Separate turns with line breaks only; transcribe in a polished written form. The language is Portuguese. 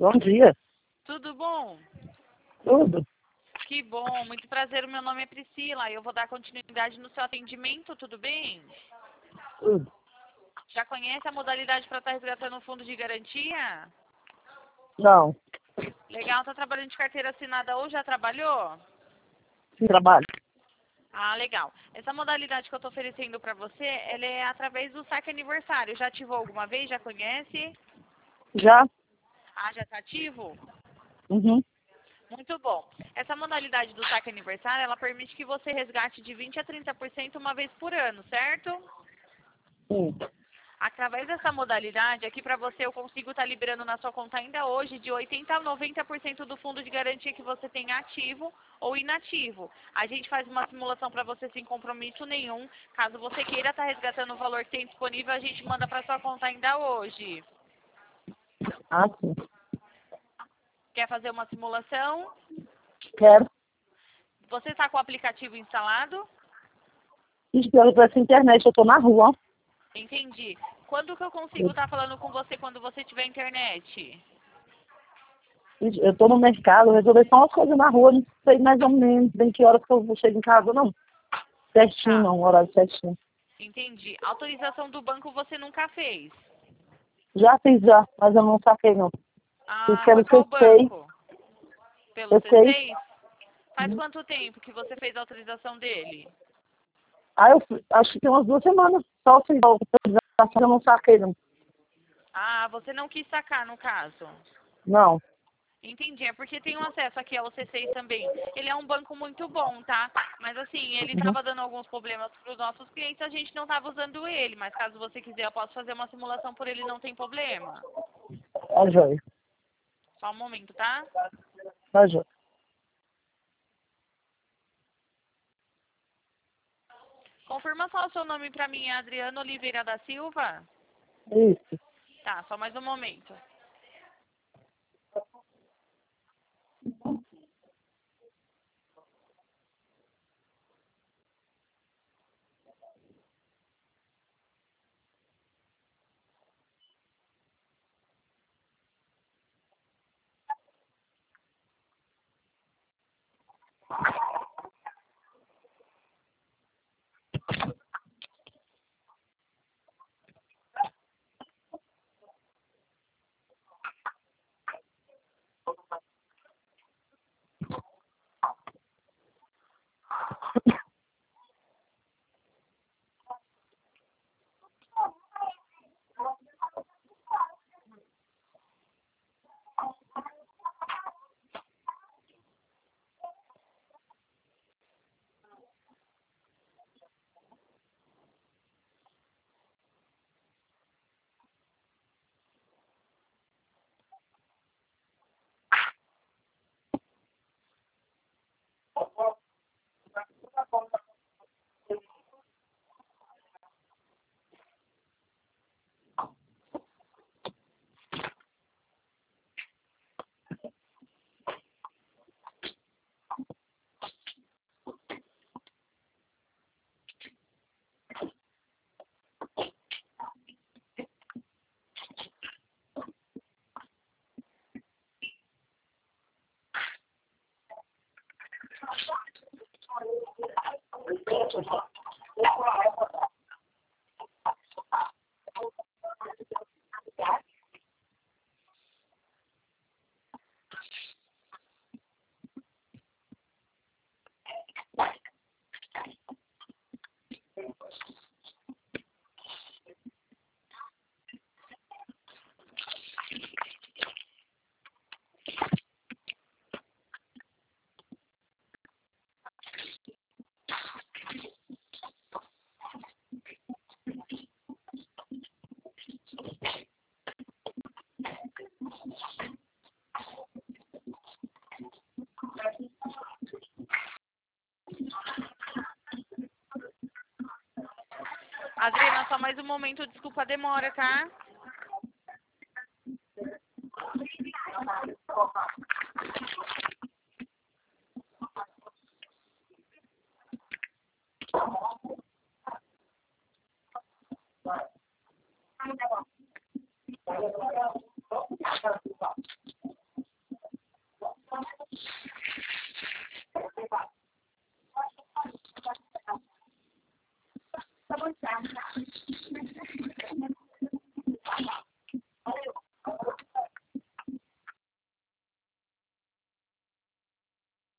Bom dia.
Tudo bom?
Tudo.
Que bom, muito prazer. O meu nome é Priscila. Eu vou dar continuidade no seu atendimento, tudo bem?
Tudo.
Já conhece a modalidade para estar resgatando o fundo de garantia?
Não.
Legal, tá trabalhando de carteira assinada ou já trabalhou?
Sim, trabalho.
Ah, legal. Essa modalidade que eu estou oferecendo para você, ela é através do saque aniversário. Já ativou alguma vez? Já conhece?
Já?
Ah, já está ativo?
Uhum.
Muito bom. Essa modalidade do saque aniversário, ela permite que você resgate de 20% a 30% uma vez por ano, certo?
Sim.
Através dessa modalidade, aqui para você eu consigo estar liberando na sua conta ainda hoje de 80% a 90% do fundo de garantia que você tem ativo ou inativo. A gente faz uma simulação para você sem compromisso nenhum. Caso você queira estar resgatando o valor que tem disponível, a gente manda para sua conta ainda hoje.
Ah, sim.
Quer fazer uma simulação?
Quero.
Você está com o aplicativo instalado?
Isso pelo essa internet, eu tô na rua.
Entendi. Quando que eu consigo estar falando com você quando você tiver internet?
Eu tô no mercado, resolvi só umas coisas na rua, não sei mais ou menos bem que horas que eu vou chegar em casa, não. Certinho,
Tá,
não, horário certinho.
entendi. Autorização do banco você nunca fez?
Já fiz já, mas eu não saquei, não. Fiz
Ah, foi
pelo
qual
C6.
banco? Pelo
C6.
C6? Faz
Uhum.
quanto tempo que você fez a autorização dele?
Ah, acho que tem umas 2 semanas. Só fiz a autorização, eu não saquei, não.
Ah, você não quis sacar no caso.
Não.
Entendi, é porque tem um acesso aqui ao C6 também. Ele é um banco muito bom, tá? Mas assim, ele
Uhum.
estava dando alguns problemas para os nossos clientes, a gente não estava usando ele. Mas caso você quiser, eu posso fazer uma simulação por ele, não tem problema.
Tá joia.
Só um momento, tá?
Tá joia.
Confirma só o seu nome para mim, é Adriana Oliveira da Silva?
Isso.
Tá, só mais um momento. Adriana, só mais um momento, desculpa a demora, tá?